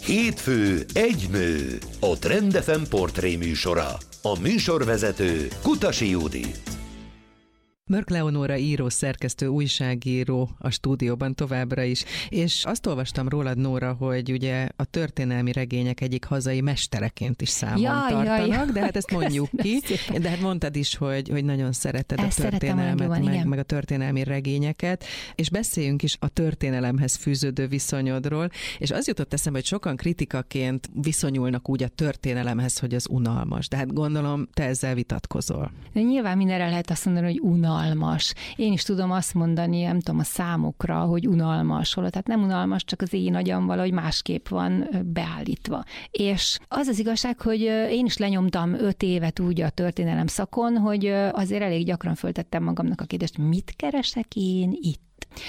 Hétfő egy nő, a Trend FM portré műsora. A műsorvezető Kutasi Judit. Mörk Leonóra író, szerkesztő, újságíró a stúdióban továbbra is, és azt olvastam rólad, Nóra, hogy ugye a történelmi regények egyik hazai mestereként is számon tartanak, de hát ezt mondjuk ki. De hát mondtad is, hogy nagyon szereted a történelmet, meg a történelmi regényeket, és beszéljünk is a történelemhez fűződő viszonyodról, és az jutott eszembe, hogy sokan kritikaként viszonyulnak úgy a történelemhez, hogy az unalmas, de hát gondolom, te ezzel vitatkozol. De nyilván mindenre lehet azt mondani, hogy unalmas. Én is tudom azt mondani, nem tudom, a számokra, hogy unalmas, holott hát nem unalmas, csak az én agyam valahogy másképp van beállítva. És az az igazság, hogy én is lenyomtam 5 évet úgy a történelem szakon, hogy azért elég gyakran föltettem magamnak a kérdést, mit keresek én itt?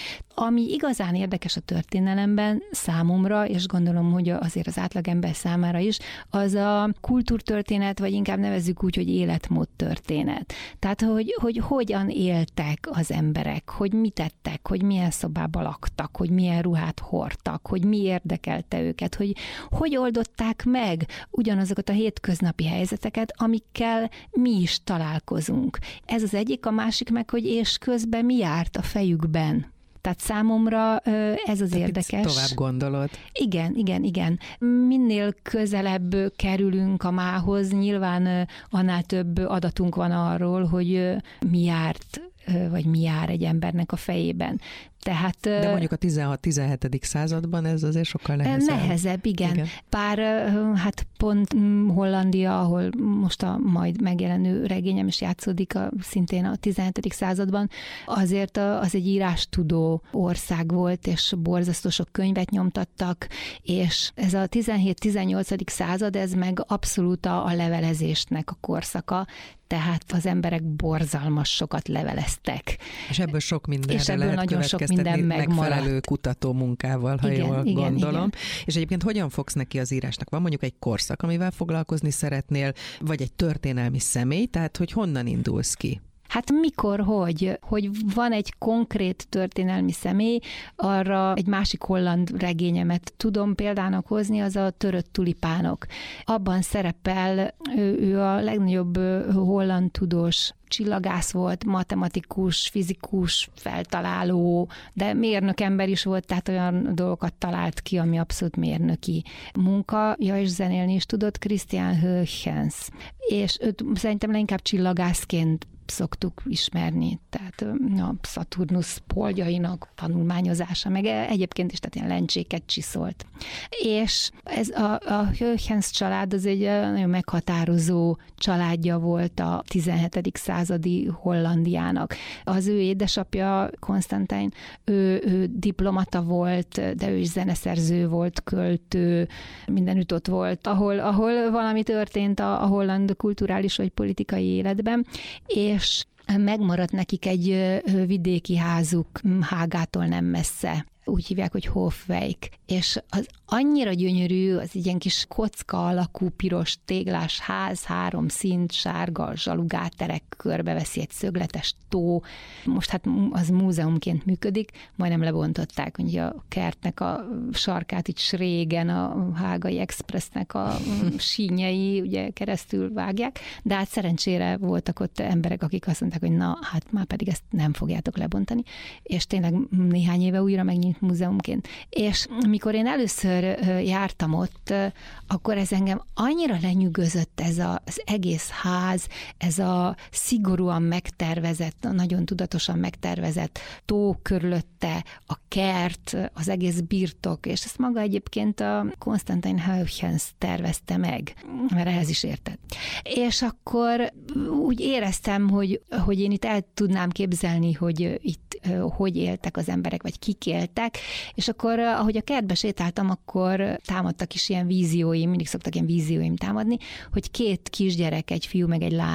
Ami igazán érdekes a történelemben számomra, és gondolom, hogy azért az átlagember számára is, az a kultúrtörténet, vagy inkább nevezzük úgy, hogy életmód történet. Tehát, hogy hogyan éltek az emberek, hogy mit tettek, hogy milyen szobába laktak, hogy milyen ruhát hordtak, hogy mi érdekelte őket, hogy oldották meg ugyanazokat a hétköznapi helyzeteket, amikkel mi is találkozunk. Ez az egyik, a másik meg, hogy és közben mi járt a fejükben. Tehát számomra ez az érdekes. Tovább gondolod. Igen. Minél közelebb kerülünk a mához, nyilván annál több adatunk van arról, hogy mi járt, vagy mi jár egy embernek a fejében. Tehát, de mondjuk a 16-17. században ez azért sokkal nehezebb. Nehezebb, igen. Bár hát pont Hollandia, ahol most a majd megjelenő regényem is játszódik, szintén a 17. században, azért az egy írástudó ország volt, és borzasztó sok könyvet nyomtattak, és ez a 17-18. század, ez meg abszolút a levelezésnek a korszaka, tehát az emberek borzalmas sokat leveleztek. És ebből sok mindenre és ebből lehet nagyon sok minden megfelelő kutató munkával, ha jól gondolom. Igen. És egyébként hogyan fogsz neki az írásnak? Van mondjuk egy korszak, amivel foglalkozni szeretnél, vagy egy történelmi személy, tehát hogy honnan indulsz ki? Hát mikor, hogy van egy konkrét történelmi személy, arra egy másik holland regényemet tudom példának hozni, az a Törött tulipánok. Abban szerepel, ő a legnagyobb holland tudós csillagász volt, matematikus, fizikus, feltaláló, de mérnök ember is volt, tehát olyan dolgokat talált ki, ami abszolút mérnöki munka. Ja, és zenélni is tudott, Christian Huygens. És őt szerintem leginkább csillagászként szoktuk ismerni, tehát a Szaturnusz poldjainak tanulmányozása, meg egyébként is, tehát ilyen lencséket csiszolt. És ez a Huygens család az egy nagyon meghatározó családja volt a 17. századi Hollandiának. Az ő édesapja, Konstantin, ő diplomata volt, de ő is zeneszerző volt, költő, mindenütt ott volt, ahol valami történt a holland kulturális vagy politikai életben, és megmaradt nekik egy vidéki házuk Hágától nem messze. Úgy hívják, hogy Hofwijk. És az annyira gyönyörű, az ilyen kis kocka alakú, piros téglás ház, 3 színt, sárga zsalugáterek, körbeveszi egy szögletes tó. Most hát az múzeumként működik, majdnem lebontották, ugye a kertnek a sarkát itt régen a Hágai Expressnek a sínjei ugye keresztül vágják, de hát szerencsére voltak ott emberek, akik azt mondták, hogy na, hát már pedig ezt nem fogjátok lebontani, és tényleg néhány éve újra megnyílt múzeumként. És mikor én először jártam ott, akkor ez engem annyira lenyűgözött ez az egész ház, ez a szigorúan megtervezett, nagyon tudatosan megtervezett tó körülötte, a kert, az egész birtok, és ezt maga egyébként a Konstantin Huygens tervezte meg, mert ehhez is értett. És akkor úgy éreztem, hogy én itt el tudnám képzelni, hogy itt hogy éltek az emberek, vagy kik éltek, és akkor, ahogy a kertbe sétáltam, akkor támadtak is ilyen vízióim, mindig szoktak ilyen vízióim támadni, hogy 2 kisgyerek, egy fiú meg egy lány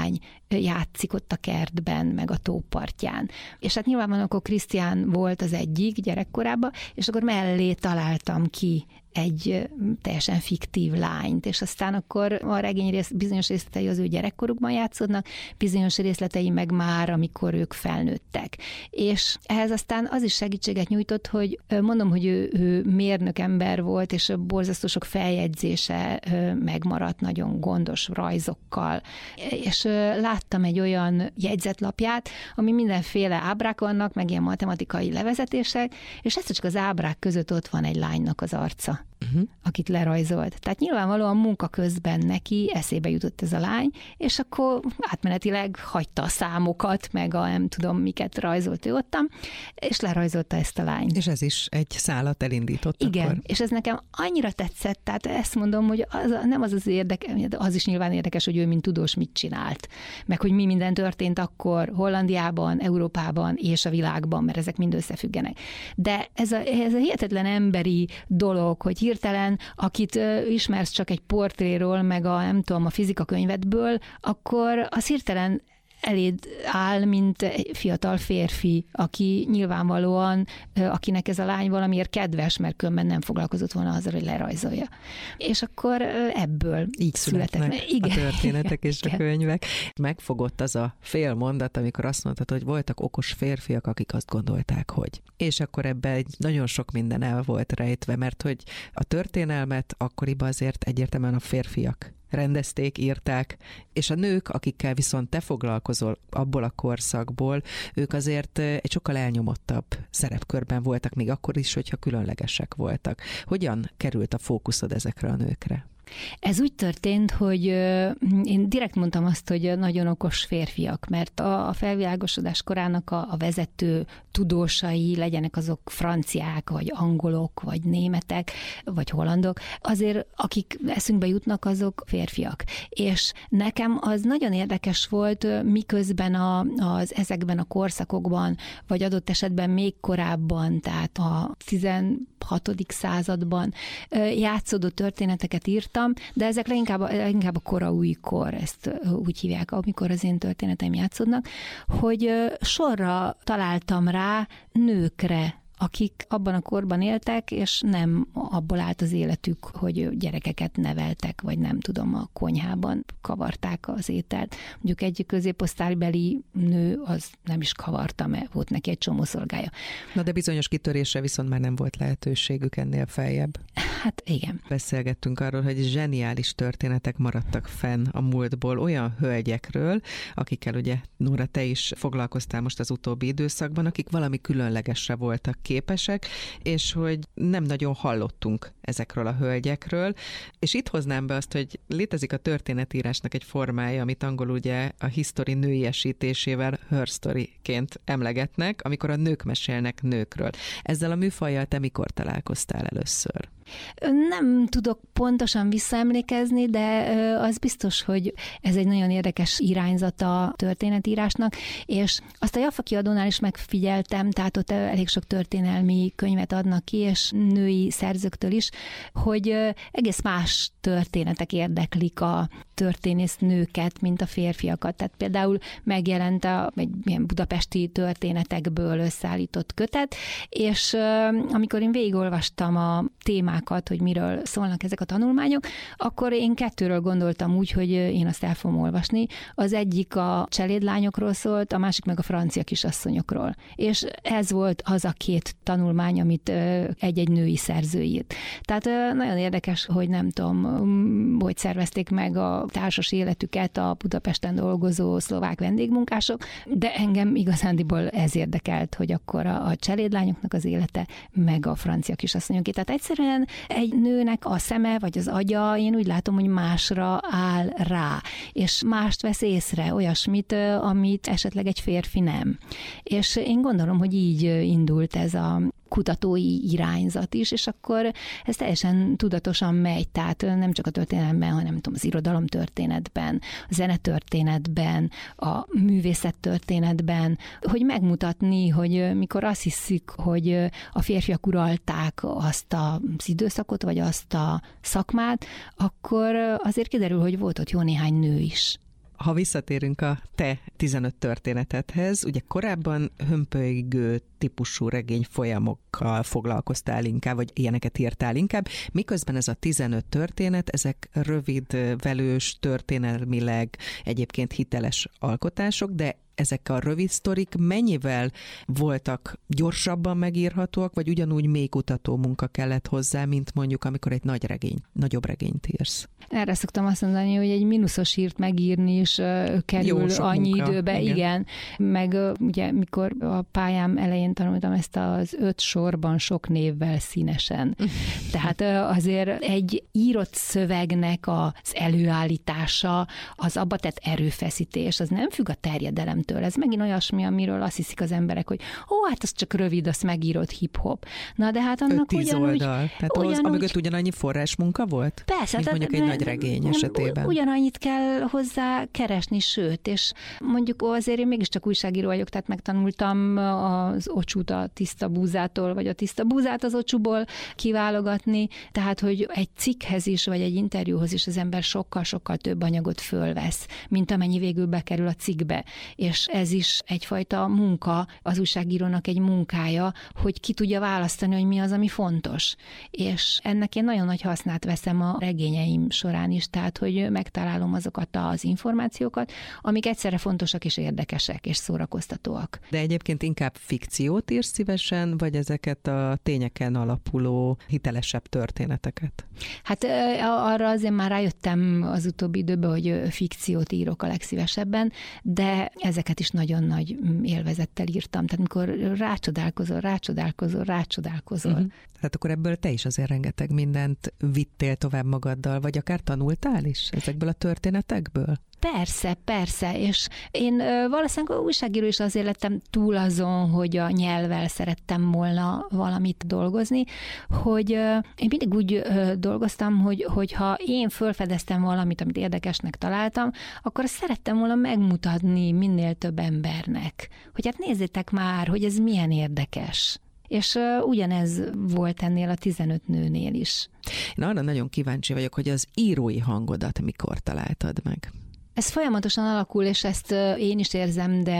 játszik ott a kertben, meg a tópartján. És hát nyilvánvalóan akkor Krisztián volt az egyik gyerekkorában, és akkor mellé találtam ki egy teljesen fiktív lányt, és aztán akkor a regény bizonyos részletei az ő gyerekkorukban játszódnak, bizonyos részletei meg már, amikor ők felnőttek. És ehhez aztán az is segítséget nyújtott, hogy mondom, hogy ő mérnök ember volt, és borzasztó sok feljegyzése megmaradt nagyon gondos rajzokkal. És láttam egy olyan jegyzetlapját, ami mindenféle ábrák vannak, meg ilyen matematikai levezetések, és ez csak az ábrák között ott van egy lánynak az arca. Akit lerajzolt. Tehát nyilvánvalóan munka közben neki eszébe jutott ez a lány, és akkor átmenetileg hagyta a számokat, meg a nem tudom miket rajzolt ő ottam, és lerajzolta ezt a lányt. És ez is egy szálat elindított. Igen, akkor. És ez nekem annyira tetszett, tehát ezt mondom, hogy nem az érdekes, az is nyilván érdekes, hogy ő mint tudós mit csinált, meg hogy mi minden történt akkor Hollandiában, Európában és a világban, mert ezek mind összefüggenek. De ez a hihetetlen emberi dolog, hogy hirtelen, akit ismersz csak egy portréról, meg nem tudom, a fizikakönyvedből, akkor az hirtelen eléd áll, mint egy fiatal férfi, aki nyilvánvalóan, akinek ez a lány valamiért kedves, mert különben nem foglalkozott volna azzal, hogy lerajzolja. És akkor ebből így születnek a történetek és a könyvek. Megfogott az a fél mondat, amikor azt mondtad, hogy voltak okos férfiak, akik azt gondolták, hogy. És akkor ebben nagyon sok minden el volt rejtve, mert hogy a történelmet akkoriban azért egyértelműen a férfiak rendezték, írták, és a nők, akikkel viszont te foglalkozol abból a korszakból, ők azért egy sokkal elnyomottabb szerepkörben voltak, még akkor is, hogyha különlegesek voltak. Hogyan került a fókuszod ezekre a nőkre? Ez úgy történt, hogy én direkt mondtam azt, hogy nagyon okos férfiak, mert a felvilágosodás korának a vezető tudósai, legyenek azok franciák, vagy angolok, vagy németek, vagy hollandok, azért akik eszünkbe jutnak, azok férfiak. És nekem az nagyon érdekes volt, miközben ezekben a korszakokban, vagy adott esetben még korábban, tehát a 16. században játszódó történeteket írtam, de ezek inkább a kora újkor, ezt úgy hívják, amikor az én történeteim játszódnak, hogy sorra találtam rá nőkre, akik abban a korban éltek, és nem abból állt az életük, hogy gyerekeket neveltek, vagy nem tudom, a konyhában kavarták az ételt. Mondjuk egy középosztálybeli nő az nem is kavarta, mert volt neki egy csomó szolgája. Na de bizonyos kitörésre viszont már nem volt lehetőségük ennél feljebb. Hát igen. Beszélgettünk arról, hogy zseniális történetek maradtak fenn a múltból, olyan hölgyekről, akikkel ugye, Nóra, te is foglalkoztál most az utóbbi időszakban, akik valami különlegesre voltak képesek, és hogy nem nagyon hallottunk ezekről a hölgyekről. És itt hoznám be azt, hogy létezik a történetírásnak egy formája, amit angolul ugye a history nőiesítésével her story-ként emlegetnek, amikor a nők mesélnek nőkről. Ezzel a műfajjal te mikor találkoztál először? Nem tudok pontosan visszaemlékezni, de az biztos, hogy ez egy nagyon érdekes irányzata a történetírásnak, és azt a Jaffa kiadónál is megfigyeltem, tehát ott elég sok történelmi könyvet adnak ki, és női szerzőktől is, hogy egész más történetek érdeklik a történész nőket, mint a férfiakat. Tehát például megjelent egy ilyen budapesti történetekből összeállított kötet, és amikor én végigolvastam a témákat, hogy miről szólnak ezek a tanulmányok, akkor én kettőről gondoltam úgy, hogy én azt el fogom olvasni. Az egyik a cselédlányokról szólt, a másik meg a francia kisasszonyokról. És ez volt az a két tanulmány, amit egy-egy női szerző írt. Tehát nagyon érdekes, hogy nem tudom, hogy szervezték meg a társas életüket a Budapesten dolgozó szlovák vendégmunkások, de engem igazándiból ez érdekelt, hogy akkor a cselédlányoknak az élete, meg a francia kisasszonyoké. Tehát egyszerűen egy nőnek a szeme vagy az agya, én úgy látom, hogy másra áll rá, és mást vesz észre, olyasmit, amit esetleg egy férfi nem. És én gondolom, hogy így indult ez a kutatói irányzat is, és akkor ez teljesen tudatosan megy, tehát nem csak a történelemben, hanem nem tudom, az irodalomtörténetben, a zenetörténetben, a művészettörténetben, hogy megmutatni, hogy mikor azt hiszik, hogy a férfiak uralták azt az időszakot, vagy azt a szakmát, akkor azért kiderül, hogy volt ott jó néhány nő is. Ha visszatérünk a te 15 történetedhez, ugye korábban hömpölygő típusú regény folyamokkal foglalkoztál inkább, vagy ilyeneket írtál inkább, miközben ez a 15 történet, ezek rövid, velős, történelmileg egyébként hiteles alkotások, de ezek a rövid sztorik mennyivel voltak gyorsabban megírhatóak, vagy ugyanúgy mély kutató munka kellett hozzá, mint mondjuk, amikor egy nagyobb regényt írsz? Erre szoktam azt mondani, hogy egy mínuszos írt megírni is kerül annyi munka. Időbe, igen. Meg ugye, mikor a pályám elején tanultam ezt az 5 sorban sok névvel színesen. Tehát azért egy írott szövegnek az előállítása, az abba tett erőfeszítés, az nem függ a terjedelemtől. Ez megint olyasmi, amiről azt hiszik az emberek, hogy hát az csak rövid, azt megírott hip-hop. Na de hát annak 5-10 oldal. Tehát amögött ugyanannyi forrásmunka volt? Persze. Mint mondjuk egy nagy regény esetében. Ugyanannyit kell hozzá keresni, sőt, és mondjuk azért én mégiscsak újságíró vagyok, tehát megtanultam az ocsút a tiszta búzától, vagy a tiszta búzát az ocsúból kiválogatni, tehát hogy egy cikkhez is, vagy egy interjúhoz is az ember sokkal-sokkal több anyagot fölvesz, mint amennyi végül bekerül a cikkbe. És ez is egyfajta munka, az újságírónak egy munkája, hogy ki tudja választani, hogy mi az, ami fontos. És ennek én nagyon nagy hasznát veszem a regényeim során is, tehát hogy megtalálom azokat az információkat, amik egyszerre fontosak és érdekesek és szórakoztatóak. De egyébként inkább fikciót írsz szívesen, vagy ezeket a tényeken alapuló hitelesebb történeteket? Hát arra azért már rájöttem az utóbbi időben, hogy fikciót írok a legszívesebben, de ezeket is nagyon nagy élvezettel írtam. Tehát amikor rácsodálkozol. Hát akkor ebből te is azért rengeteg mindent vittél tovább magaddal, vagy akár tanultál is ezekből a történetekből? Persze, és én valószínűleg újságíró is azért lettem túl azon, hogy a nyelvvel szerettem volna valamit dolgozni, hogy én mindig úgy dolgoztam, hogy ha én felfedeztem valamit, amit érdekesnek találtam, akkor azt szerettem volna megmutatni minél több embernek, hogy hát nézzétek már, hogy ez milyen érdekes. És ugyanez volt ennél a 15 nőnél is. Én arra nagyon kíváncsi vagyok, hogy az írói hangodat mikor találtad meg? Ez folyamatosan alakul, és ezt én is érzem, de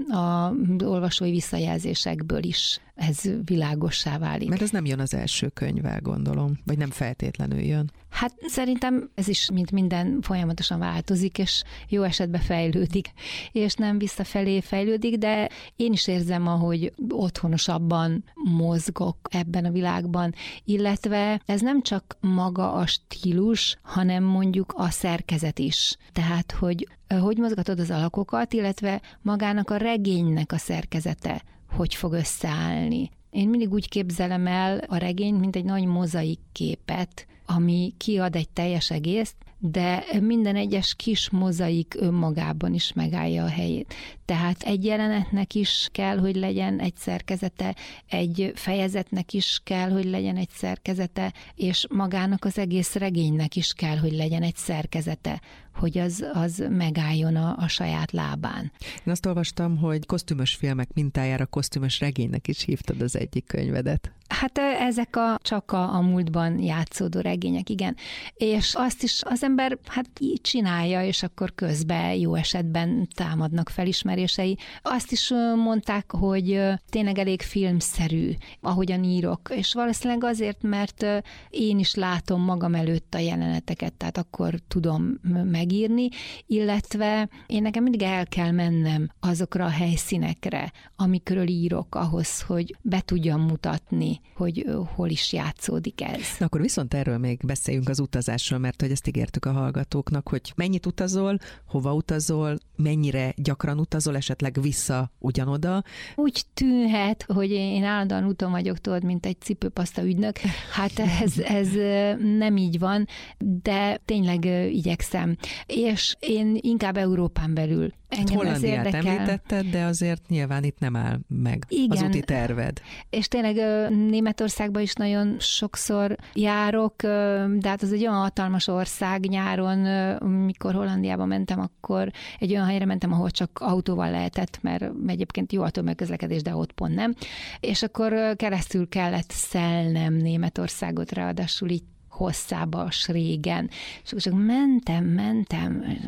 a olvasói visszajelzésekből is ez világossá válik. Mert ez nem jön az első könyvvel, gondolom, vagy nem feltétlenül jön. Hát szerintem ez is, mint minden, folyamatosan változik, és jó esetben fejlődik, és nem visszafelé fejlődik, de én is érzem, ahogy otthonosabban mozgok ebben a világban, illetve ez nem csak maga a stílus, hanem mondjuk a szerkezet is. Tehát, hogy mozgatod az alakokat, illetve magának a regénynek a szerkezete, hogy fog összeállni. Én mindig úgy képzelem el a regényt, mint egy nagy mozaik képet, ami kiad egy teljes egészt, de minden egyes kis mozaik önmagában is megállja a helyét. Tehát egy jelenetnek is kell, hogy legyen egy szerkezete, egy fejezetnek is kell, hogy legyen egy szerkezete, és magának az egész regénynek is kell, hogy legyen egy szerkezete, hogy az megálljon a saját lábán. Én azt olvastam, hogy kosztümös filmek mintájára kosztümös regénynek is hívtad az egyik könyvedet. Hát ezek csak a múltban játszódó regények, igen. És azt is az ember így csinálja, és akkor közben jó esetben támadnak felismerései. Azt is mondták, hogy tényleg elég filmszerű, ahogyan írok. És valószínűleg azért, mert én is látom magam előtt a jeleneteket, tehát akkor tudom megírni, illetve én nekem mindig el kell mennem azokra a helyszínekre, amikről írok ahhoz, hogy be tudjam mutatni, hogy hol is játszódik ez. Na akkor viszont erről még beszéljünk az utazásról, mert hogy ezt ígértük a hallgatóknak, hogy mennyit utazol, hova utazol, mennyire gyakran utazol, esetleg vissza ugyanoda. Úgy tűnhet, hogy én állandóan úton vagyok, tudod, mint egy cipőpaszta ügynök. Hát ez nem így van, de tényleg igyekszem. És én inkább Európán belül. Engem Hollandiát említetted, de azért nyilván itt nem áll meg az úti terved. És tényleg Németországban is nagyon sokszor járok, de hát az egy olyan hatalmas ország nyáron, mikor Hollandiába mentem, akkor egy olyan helyre mentem, ahol csak autóval lehetett, mert egyébként jó a tömegközlekedés, de ott pont nem. És akkor keresztül kellett szelnem Németországot, ráadásul így hosszába, régen. És akkor csak mentem,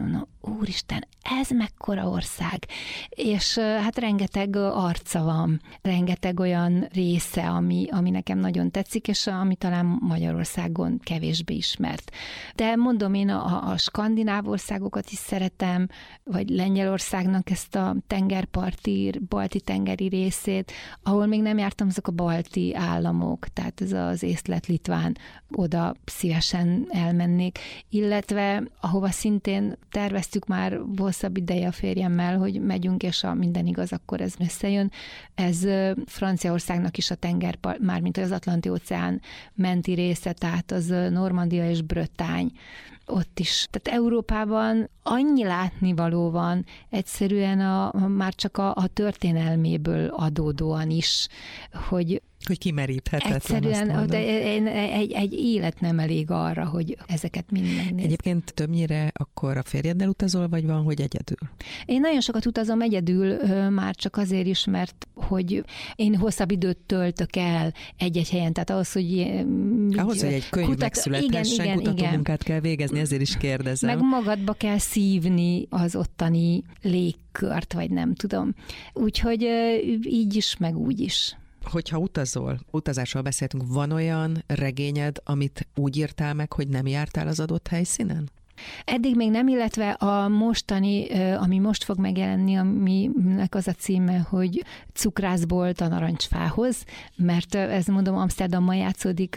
úristen, ez mekkora ország. És hát rengeteg arca van, rengeteg olyan része, ami nekem nagyon tetszik, és ami talán Magyarországon kevésbé ismert. De mondom, én a skandináv országokat is szeretem, vagy Lengyelországnak ezt a tengerparti, balti tengeri részét, ahol még nem jártam, azok a balti államok, tehát ez az észlet, litván, oda szívesen elmennék, illetve ahova szintén terveztük már hosszabb ideje a férjemmel, hogy megyünk, és ha minden igaz, akkor ez összejön. Ez Franciaországnak is a tengerpart, mármint az Atlanti-óceán menti része, tehát az Normandia és Bretagne. Ott is. Tehát Európában annyi látnivaló van, egyszerűen már csak a történelméből adódóan is, hogy kimeríthetetlen. Egyszerűen egy élet nem elég arra, hogy ezeket mind megnézd. Egyébként többnyire akkor a férjeddel utazol, vagy van, hogy egyedül? Én nagyon sokat utazom egyedül, már csak azért is, mert hogy én hosszabb időt töltök el egy-egy helyen, tehát ahhoz, hogy egy könyv megszülethessen, kutatómunkát kell végezni, ezért is kérdezem. Meg magadba kell szívni az ottani légkört, vagy nem tudom. Úgyhogy így is, meg úgy is. Hogyha utazásról beszéltünk, van olyan regényed, amit úgy írtál meg, hogy nem jártál az adott helyszínen? Eddig még nem, illetve a mostani, ami most fog megjelenni, aminek az a címe, hogy Cukrászbolt a narancsfához, mert ez mondom Amsterdamban játszódik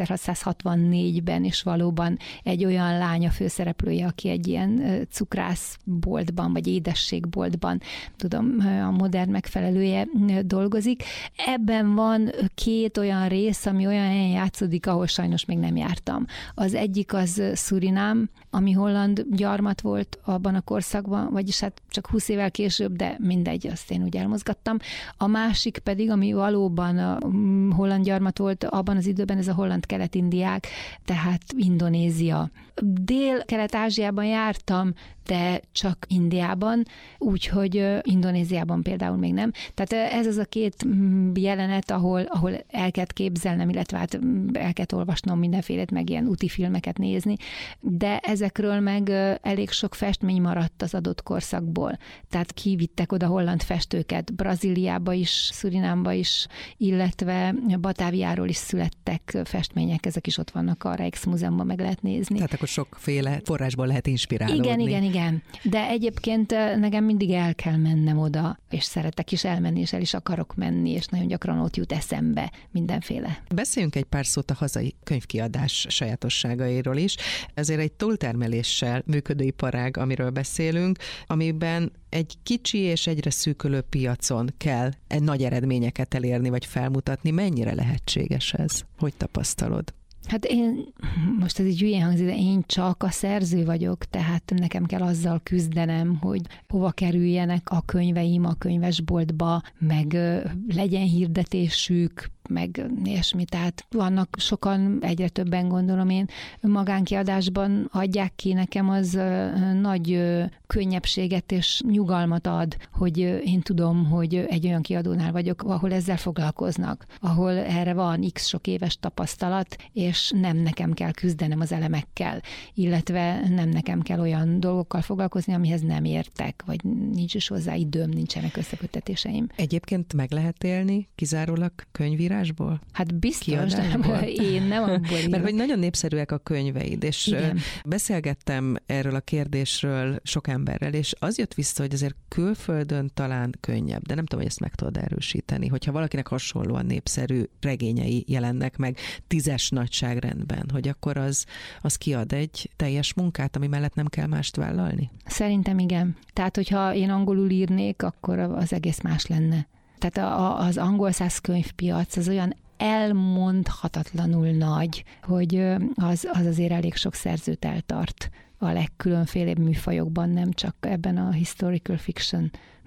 1664-ben, és valóban egy olyan lánya főszereplője, aki egy ilyen cukrászboltban, vagy édességboltban, tudom, a modern megfelelője dolgozik. Ebben van 2 olyan rész, ami olyan helyen játszódik, ahol sajnos még nem jártam. Az egyik az Surinám, ami holland gyarmat volt abban a korszakban, vagyis hát csak 20 évvel később, de mindegy, azt én úgy elmozgattam. A másik pedig, ami valóban a holland gyarmat volt abban az időben, ez a holland kelet-indiák, tehát Indonézia. Dél-Kelet-Ázsiában jártam, de csak Indiában, úgyhogy Indonéziában például még nem. Tehát ez az a 2 jelenet, ahol el kell képzelnem, illetve hát el kell olvasnom mindenfélét, meg ilyen úti filmeket nézni, de ezekről meg elég sok festmény maradt az adott korszakból. Tehát kivittek oda holland festőket, Brazíliába is, Szurinámba is, illetve Batáviáról is születtek festmények, ezek is ott vannak a Rijksmuseumban, meg lehet nézni. Tehát akkor sokféle forrásból lehet inspirálódni. Igen. De egyébként nekem mindig el kell mennem oda, és szeretek is elmenni, és el is akarok menni, és nagyon gyakran ott jut eszembe mindenféle. Beszéljünk egy pár szót a hazai könyvkiadás sajátosságairól is. Ezért egy túltermeléssel működő iparág, amiről beszélünk, amiben egy kicsi és egyre szűkülő piacon kell nagy eredményeket elérni, vagy felmutatni. Mennyire lehetséges ez? Hogy tapasztalod? Hát most ez így hülyén hangzik, de én csak a szerző vagyok, tehát nekem kell azzal küzdenem, hogy hova kerüljenek a könyveim a könyvesboltba, meg legyen hirdetésük, meg ilyesmi. Tehát vannak sokan, egyre többen gondolom én, magánkiadásban adják ki, nekem az nagy könnyebbséget és nyugalmat ad, hogy én tudom, hogy egy olyan kiadónál vagyok, ahol ezzel foglalkoznak, ahol erre van x sok éves tapasztalat, és nem nekem kell küzdenem az elemekkel, illetve nem nekem kell olyan dolgokkal foglalkozni, amihez nem értek, vagy nincs is hozzá időm, nincsenek összeköttetéseim. Egyébként meg lehet élni kizárólag könyvírásból? Hát biztos, én nem abból írok. Mert hogy nagyon népszerűek a könyveid, és igen. Beszélgettem erről a kérdésről sok emberrel, és az jött vissza, hogy azért külföldön talán könnyebb, de nem tudom, hogy ezt meg tudod erősíteni, hogyha valakinek hasonlóan népszerű regényei jelennek meg 10-es nagyságrendben, hogy akkor az kiad egy teljes munkát, ami mellett nem kell mást vállalni? Szerintem igen. Tehát, hogyha én angolul írnék, akkor az egész más lenne. Tehát az angol száz könyvpiac az olyan elmondhatatlanul nagy, hogy az azért elég sok szerzőt eltart a legkülönfélebb műfajokban, nem csak ebben a historical fiction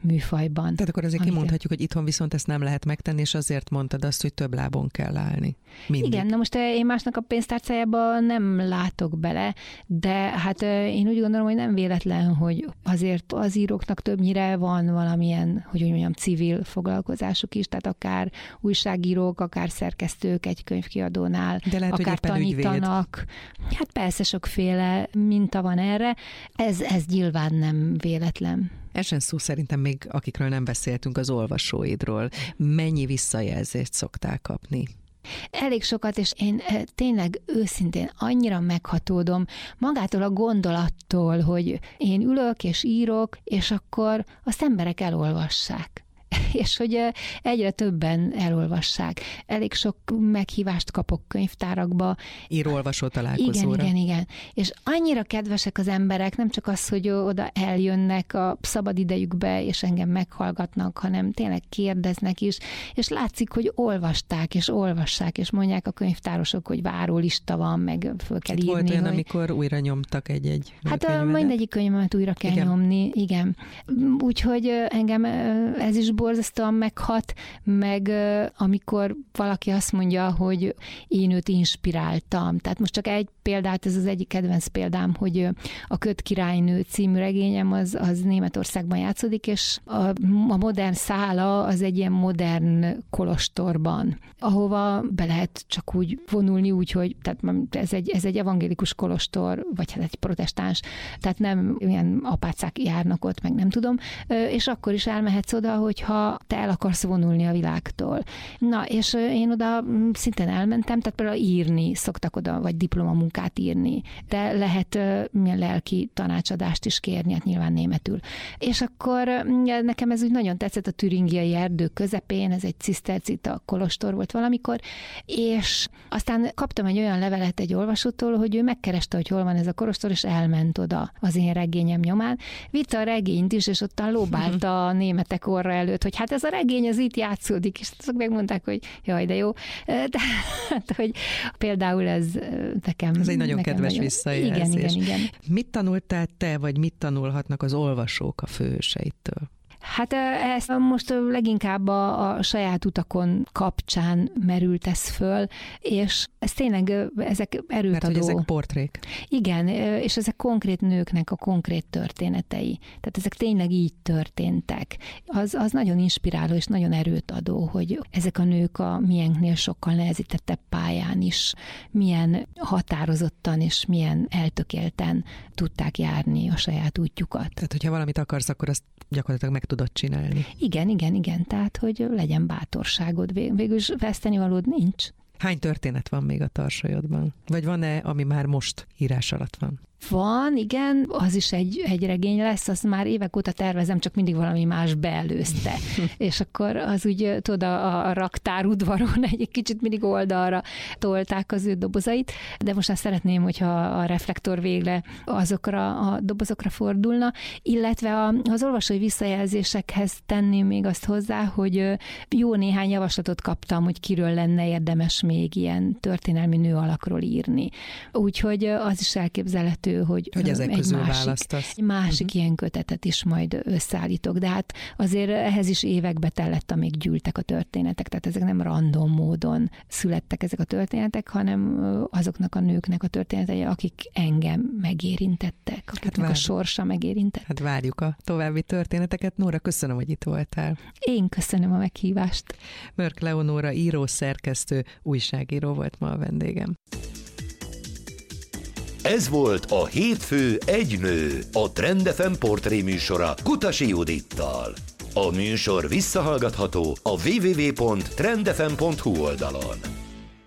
műfajban. Tehát akkor azért kimondhatjuk, hogy itthon viszont ezt nem lehet megtenni, és azért mondtad azt, hogy több lábon kell állni. Mindig. Igen, na most én másnak a pénztárcájába nem látok bele, de hát én úgy gondolom, hogy nem véletlen, hogy azért az íróknak többnyire van valamilyen, hogy úgy mondjam, civil foglalkozásuk is, tehát akár újságírók, akár szerkesztők egy könyvkiadónál, de lehet, akár tanítanak. Hát persze sokféle minta van erre, ez nyilván nem véletlen. Ezen szó szerintem még, akikről nem beszéltünk, az olvasóidról. Mennyi visszajelzést szoktál kapni? Elég sokat, és én tényleg őszintén annyira meghatódom magától a gondolattól, hogy én ülök és írok, és akkor azt emberek elolvassák. És hogy egyre többen elolvassák. Elég sok meghívást kapok könyvtárakba. Író-olvasó találkozóra. Igen. És annyira kedvesek az emberek, nem csak az, hogy oda eljönnek a szabad idejükbe, és engem meghallgatnak, hanem tényleg kérdeznek is, és látszik, hogy olvasták, és olvassák, és mondják a könyvtárosok, hogy várólista van, meg föl kell írni. Volt olyan, hogy... amikor újra nyomtak egy Hát mindegyik könyvemet újra kell nyomni, igen. Úgyhogy engem ez is borzasztóan meghat, meg amikor valaki azt mondja, hogy én őt inspiráltam. Tehát most csak egy példát, ez az egyik kedvenc példám, hogy a Köt királynő című regényem az Németországban játszódik, és a modern szála az egy ilyen modern kolostorban, ahova be lehet csak úgy vonulni, úgyhogy tehát ez egy evangélikus kolostor, vagy hát egy protestáns, tehát nem ilyen apácák járnak ott, meg nem tudom, és akkor is elmehetsz oda, hogyha te el akarsz vonulni a világtól. Na, és én oda szintén elmentem, tehát például írni szoktak oda, vagy diplomamunkát írni, de lehet milyen lelki tanácsadást is kérni, hát nyilván németül. És akkor nekem ez úgy nagyon tetszett, a türingiai erdő közepén, ez egy cisztercita kolostor volt valamikor, és aztán kaptam egy olyan levelet egy olvasótól, hogy ő megkereste, hogy hol van ez a kolostor, és elment oda az én regényem nyomán. Vitte a regényt is, és ottan lóbálta a németek orra előtt, hogy hát ez a regény az itt játszódik, és azok megmondták, hogy jaj, de jó. Tehát, hogy például ez nekem... Ez egy nagyon kedves nagyon... visszajelzés. Igen. Mit tanultál te, vagy mit tanulhatnak az olvasók a főhőseitől? Hát ez most leginkább a saját utakon kapcsán merült ez föl, és ez tényleg, ezek erőt adó. Mert hogy ezek portrék. Igen, és ezek konkrét nőknek a konkrét történetei. Tehát ezek tényleg így történtek. Az nagyon inspiráló és nagyon erőt adó, hogy ezek a nők a miénknél sokkal nehezítettebb pályán is milyen határozottan és milyen eltökélten tudták járni a saját útjukat. Tehát, hogyha valamit akarsz, akkor azt gyakorlatilag meg tudod csinálni. Igen. Tehát, hogy legyen bátorságod. Végül is vesztenivalód nincs. Hány történet van még a tarsolyodban? Vagy van-e, ami már most írás alatt van? Van, igen, az is egy regény lesz, azt már évek óta tervezem, csak mindig valami más beelőzte. És akkor az úgy, tudod, a raktárudvaron egy kicsit mindig oldalra tolták az ő dobozait, de most azt szeretném, hogyha a reflektor végre azokra a dobozokra fordulna, illetve az olvasói visszajelzésekhez tenném még azt hozzá, hogy jó néhány javaslatot kaptam, hogy kiről lenne érdemes még ilyen történelmi nő alakról írni. Úgyhogy az is elképzelhető, hogy ezek közül választasz. Egy másik ilyen kötetet is majd összeállítok, de hát azért ehhez is évekbe tellett, amíg gyűltek a történetek, tehát ezek nem random módon születtek ezek a történetek, hanem azoknak a nőknek a történetei, akik engem megérintettek, akiknek a sorsa megérintett. Hát várjuk a további történeteket. Nóra, köszönöm, hogy itt voltál. Én köszönöm a meghívást. Mörk Leonóra író, szerkesztő, újságíró volt ma a vendégem. Ez volt a Hétfő egy nő, a Trend FM portré műsora Kutasi Judittal. A műsor visszahallgatható a www.trendfm.hu oldalon.